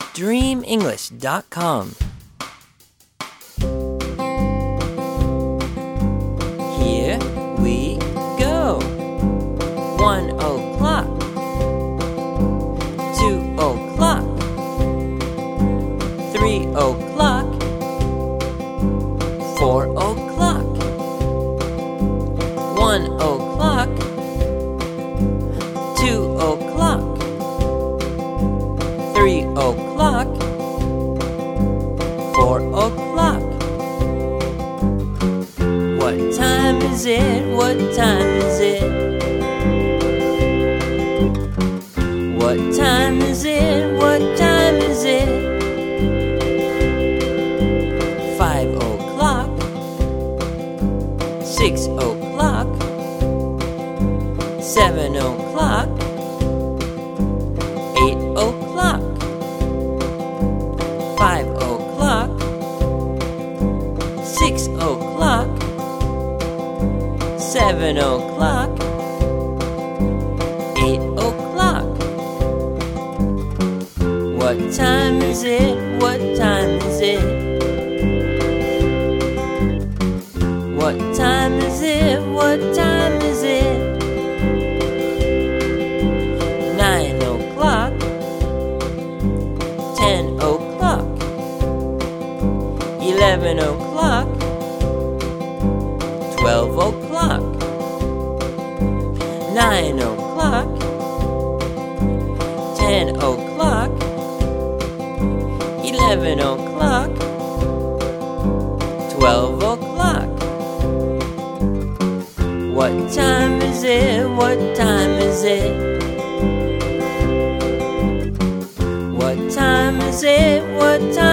dreamenglish.com. Here we go. 1 o'clock, 2 o'clock, 3 o'clock, 4 o'clock, 1 o'clock, 2 o'clock, 3 o'clock, 4 o'clock. What time is it? What time is it? What time is it? What time is it? 5 o'clock, 6 o'clock, 7 o'clock, 8 o'clock, 5 o'clock, 6 o'clock, 7 o'clock, 8 o'clock. What time is it? What time is it? What time is it? What time is it? 9 o'clock, 10 o'clock, 11 o'clock, 12 o'clock, 9 o'clock, 10 o'clock, 11 o'clock, 12 o'clock. What time is it? What time is it? What time is it? What time